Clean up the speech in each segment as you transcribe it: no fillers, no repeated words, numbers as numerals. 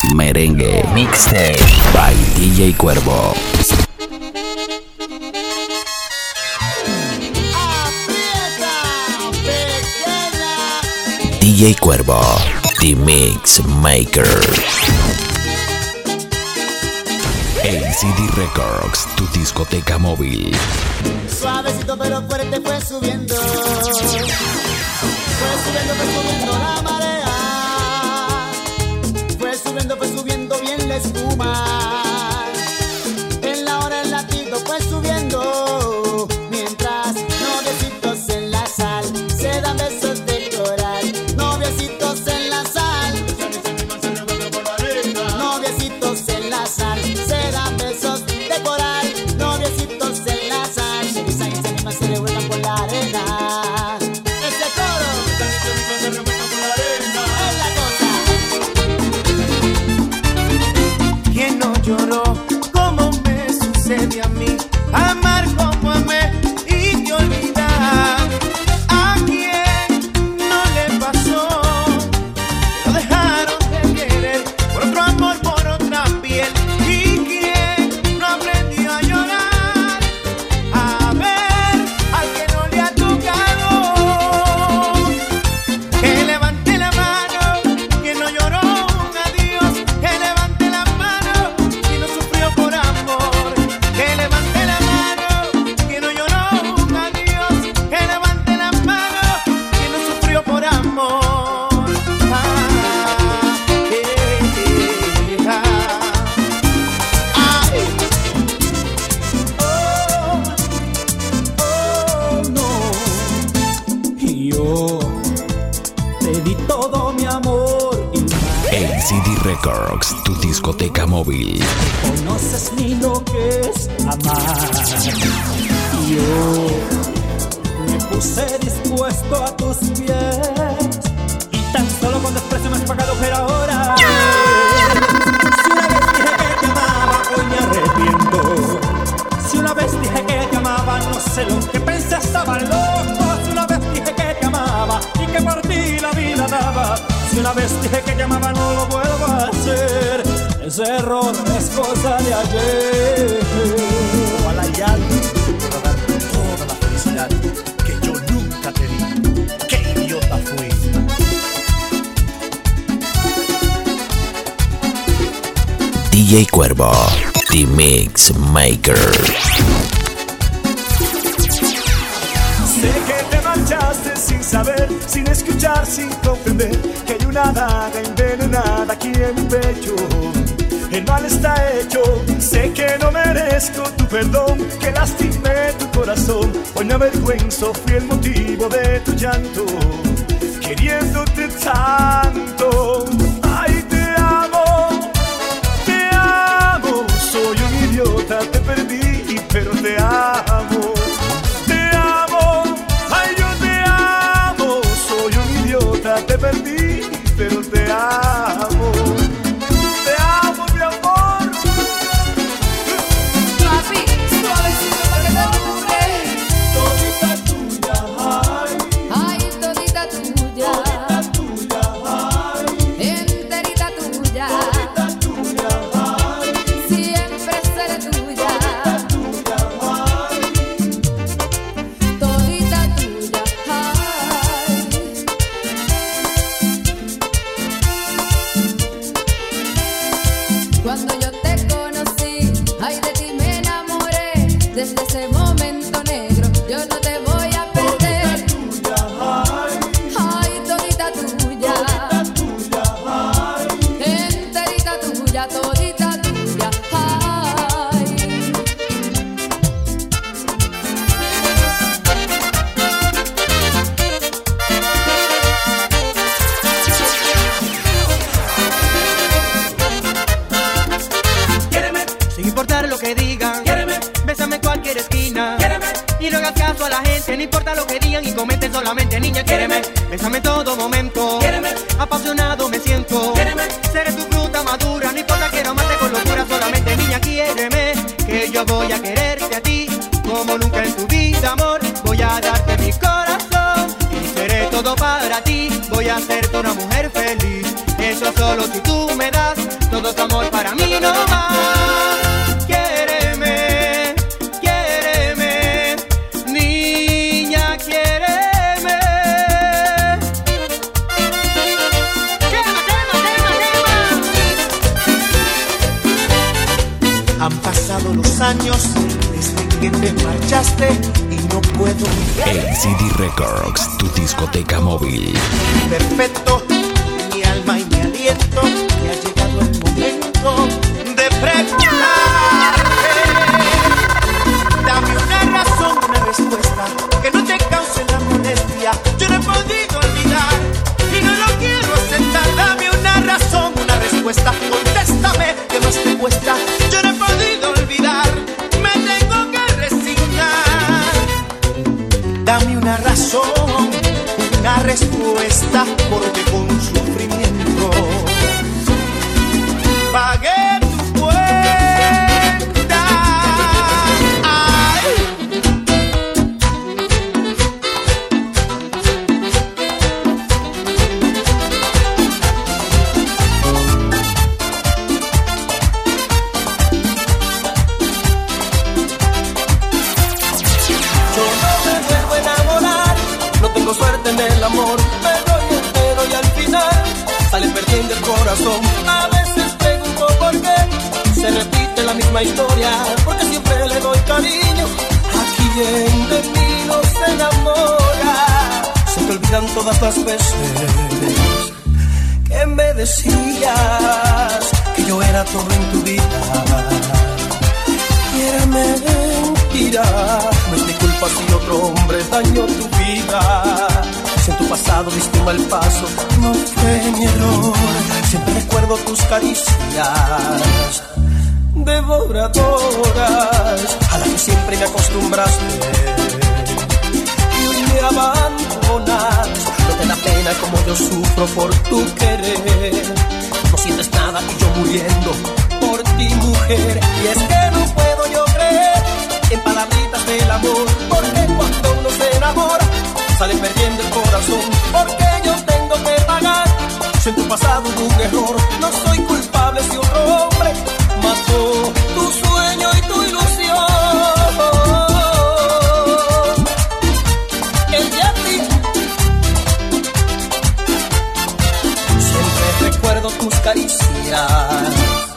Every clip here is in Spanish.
Merengue Mixtape by DJ Cuervo. DJ Cuervo, The Mix Maker. ACD Records, tu discoteca móvil. Suavecito pero fuerte fue subiendo la marea. Fue subiendo bien la espuma. En la hora el latido fue subiendo. Mientras noviecitos en la sal se dan besos de coral. Noviecitos en la sal. Noviecitos en la sal se dan besos de coral. Noviecitos en la sal se besan y se animan, se revuelcan por la arena. Ese coro se revuelcan por la arena. Es la cosa. ¿Quién no lloró como me sucede a mí? Amar como amé y te olvidar. ¿A quién no le pasó? Lo dejaron de querer por otro amor, por otra piel. ¿Y quién no aprendió a llorar? A ver al que no le ha tocado. Que levante la mano, que no lloró un adiós. Que levante la mano, que no sufrió por amor. Que levante la mano, que no lloró un adiós. Que levante la mano, que no sufrió por amor. Ay. Oh, no. Y yo te di todo mi amor y más. ACD Records, tu discoteca móvil. Conoces ni lo que es amar. Y yo me puse dispuesto a tus pies. Y tan solo con desprecio me has pagado, pero ahora si una vez dije que te amaba, hoy me arrepiento. Si una vez dije que te amaba, no sé lo que pensé, estaba loco. Si una vez dije que te amaba y que por ti la vida daba. Si una vez dije que te amaba, no lo vuelvo a hacer. Ese error es cosa de ayer. Ojalá y alguien pueda darte toda la felicidad que yo nunca te di. ¡Qué idiota fui! DJ Cuervo, The Mix Maker. Sé que te marchaste sin saber, sin escuchar, sin comprender que hay una daga envenenada aquí en mi pecho. El mal está hecho, sé que no merezco tu perdón, que lastimé tu corazón. Hoy me avergüenzo, fui el motivo de tu llanto, queriéndote tanto. Ay, te amo, soy un idiota, te perdí, pero te amo. Te perdí, pero te amo. Te amo, mi amor. Papi, suavecito pa' que te dure. Todita tuya, ay. Ay, todita tuya. Todita tuya, ay. Enterita tuya. Todita tuya, ay. Siempre seré tuya. Todita tuya, ay. Todita tuya. Ay. Cuando yo te conocí, ay, de ti me enamoré. Desde ese momento negro, yo no te voy a perder. Tuya, ay. Ay, todita tuya. Tuya, ay. Enterita tuya, todita tuya. Ay. Quiéreme, sin importar lo que digan. Quiéreme, bésame en cualquier esquina. Quiéreme, y no hagas caso a la gente, no importa lo que digan y comenten solamente. Niña, quiéreme, bésame en todo momento. Quiéreme, apasionado me siento. Quiéreme, seré tu fruta madura, no importa, quiero amarte con locura solamente. Niña, quiéreme, que yo voy a quererte a ti como nunca en tu vida, amor. Voy a darte mi corazón y seré todo para ti. Voy a hacerte una mujer feliz, eso solo si tú me das todo a mí no va. Quiéreme, quiéreme, niña, quiéreme. ¡Quema, quema, quema, quema! Han pasado los años desde que te marchaste y no puedo ACD Records, tu discoteca móvil. perfecto, mi alma y mi aliento, que ha llegado el momento de preguntarte. Dame una razón, una respuesta que no te cause la molestia. Yo no he podido olvidar y no lo quiero aceptar. Dame una razón, una respuesta, contéstame que más te cuesta. Yo no he podido olvidar, me tengo que resignar. Dame una razón, una respuesta, porque con sufrimiento pagué tu cuenta. Ay. Yo no me vuelvo a enamorar, no tengo suerte en el amor, me doy entero y al final sale perdiendo el corazón. A veces pregunto por qué se repite la misma historia, porque siempre le doy cariño a quien de mí no se enamora. Se te olvidan todas las veces que me decías que yo era todo en tu vida. Y era mentira, no es mi culpa si otro hombre dañó tu vida. Si en tu pasado diste un mal paso, no fue mi error. Siempre recuerdo tus caricias devoradoras, a las que siempre me acostumbraste. Y hoy me abandonas, no te da pena como yo sufro por tu querer. No sientes nada y yo muriendo por ti, mujer. Y es que no puedo yo creer en palabritas del amor, porque cuando uno se enamora sale perdiendo el corazón. Porque yo tengo que pagar si en tu pasado hubo un error. No soy culpable si otro hombre mató tu sueño y tu ilusión. El de a ti. Siempre recuerdo tus caricias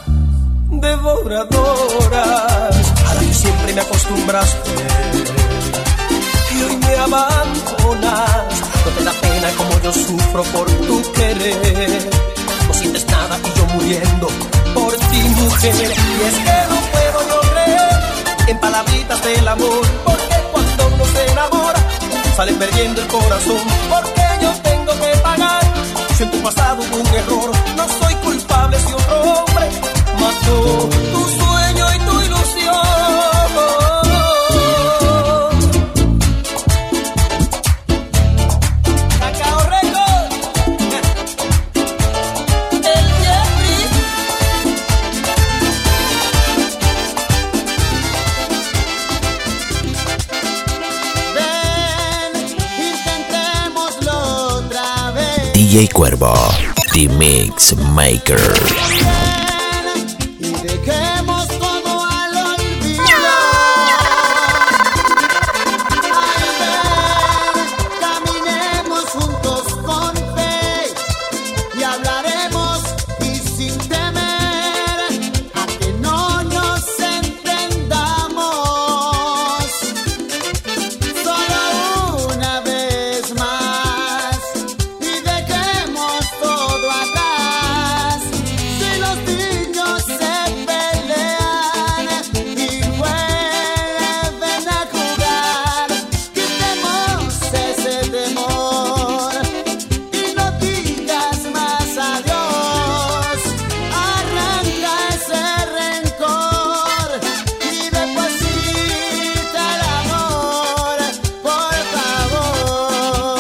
devoradoras, a las que siempre me acostumbraste. Y hoy me abandonas, no te da pena como yo sufro por tu querer. No sientes nada y yo muriendo por ti, mujer. Y es que no puedo yo creer en palabritas del amor, porque cuando uno se enamora sale perdiendo el corazón. Porque yo tengo que pagar si en tu pasado hubo un error. No soy culpable si otro hombre mató tu sueño y tu ilusión. Cacao Records, el Jeffrey. Ven, intentémoslo otra vez. DJ Cuervo, The Mix Maker. Y dejemos todo al olvido. Ay, ven, caminemos juntos con fe y hablaremos y sin temer a que no nos entendamos. Solo una vez más y dejemos todo atrás. Si los niños se pelean y vuelven a jugar, quitemos ese temor y no digas más adiós. Arranca ese rencor y deposita el amor, por favor.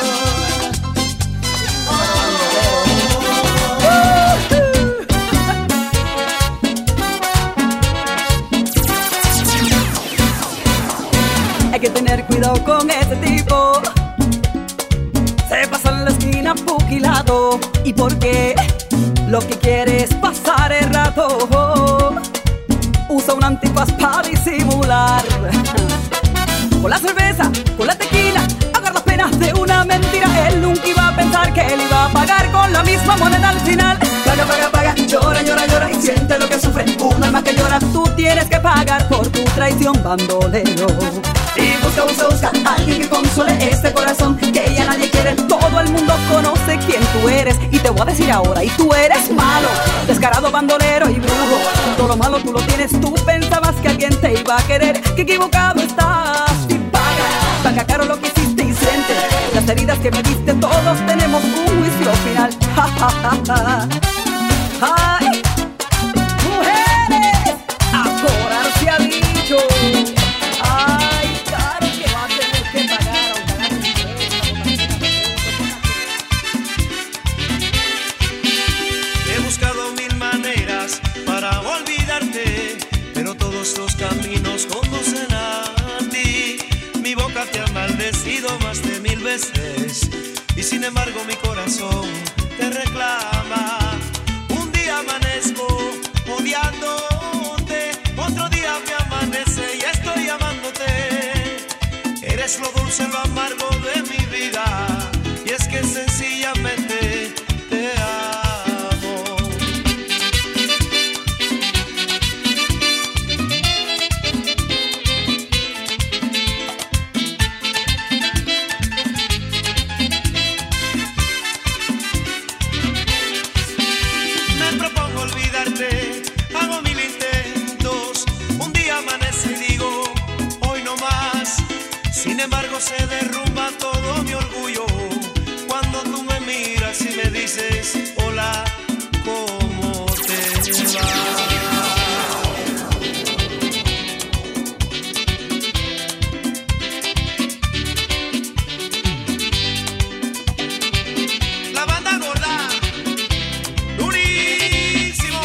Hay que tener cuidado con este tipo. Se pasa en la esquina puquilado. ¿Y por qué? lo que quiere es pasar el rato. Usa un antifaz para disimular. Con la cerveza, con la tequila, ahogar las penas de una mentira. Él nunca iba a pensar que él iba a pagar con la misma moneda al final. Paga, paga, paga, llora, llora, llora y siente lo que sufre un alma que llora. Tú tienes que pagar por tu traición, bandolero. Y busca, busca, busca a alguien que console este corazón que ya nadie quiere. Todo el mundo conoce quién tú eres y te voy a decir ahora, y tú eres malo, descarado, bandolero y brujo. Todo lo malo tú lo tienes, tú pensabas que alguien te iba a querer. Qué equivocado estás. Y paga, paga caro lo que hiciste y siente las heridas que me diste. Todos tenemos un juicio final. Ja, ja, ja, ja. Ay, mujeres, a cobrar se ha dicho. Ay, claro que va a tener que pagar, He buscado mil maneras para olvidarte, pero todos los caminos conducen a ti. Mi boca te ha maldecido más de 1000 veces y sin embargo mi corazón te reclama. Un día amanezco odiándote, otro día me amanece y estoy amándote. Eres lo dulce, lo amargo de mi vida y es que sencillamente te amo. Me propongo olvidarte, hago mil intentos. Un día amanece y digo, hoy no más. Sin embargo se derrumba todo mi orgullo cuando tú me miras y me dices, hola, ¿cómo te va? La banda gorda, durísimo.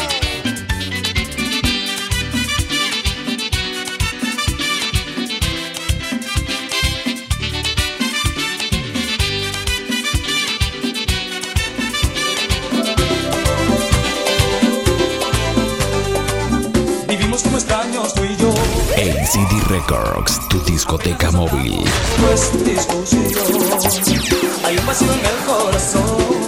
Vivimos como extraños tú y yo. ACD Records, tu discoteca móvil. No es discusión. Hay un vacío en el corazón.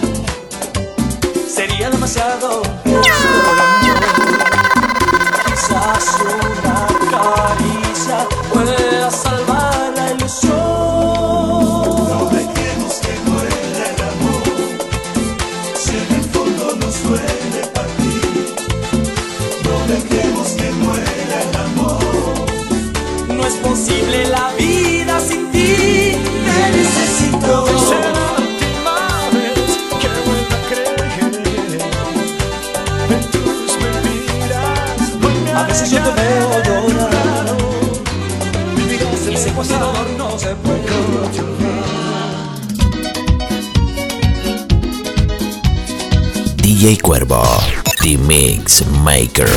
Sería demasiado por amor. Quizás una caricia pueda salvar la ilusión. No dejemos que muera el amor. Si en el fondo nos duele partir. No dejemos que muera el amor. No es posible la vida sin ti. Te necesito. Será la última vez que vuelva a creer en tus mentiras. A veces yo te veo llorar y sé que ese dolor no se puede olvidar. DJ Cuervo, The Mix Maker.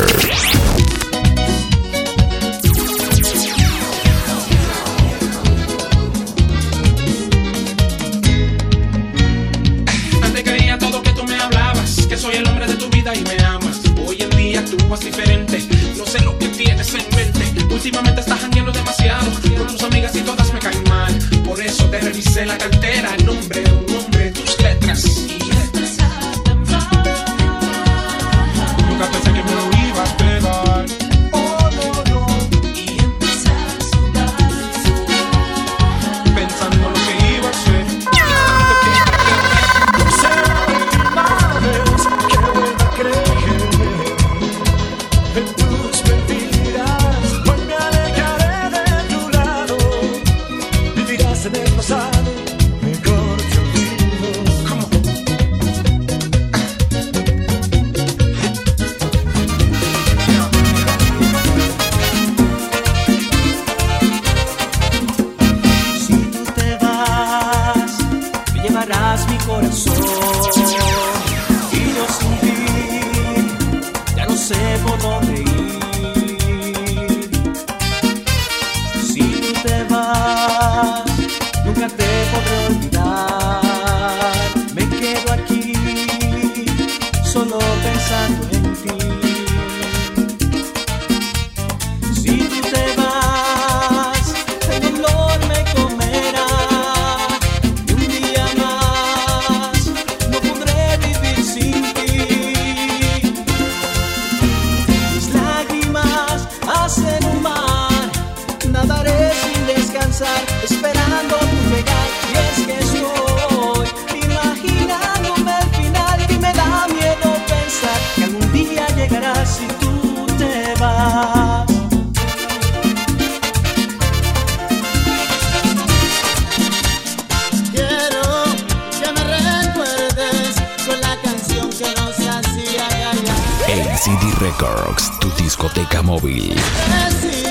Antes creía todo que tú me hablabas, que soy el hombre de tu vida y me amas. Hoy en día actúas diferente, no sé lo que tienes en mente. Últimamente estás jangueando demasiado con tus amigas y todas me caen mal. Por eso te revisé la cartera, nombre, un nombre, tus letras. Nunca pensé que me lo ibas a pegar. Oh, no, no. Y empecé a sudar. Pensando lo que iba a hacer. Será la última vez que vuelva a creer en tus mentiras. Hoy me alejaré de tu lado. Vivirás en el pasado, mejor si tú te vas. Quiero que me recuerdes con la canción que nos hacía gallar. LCD Records, tu discoteca móvil. Decir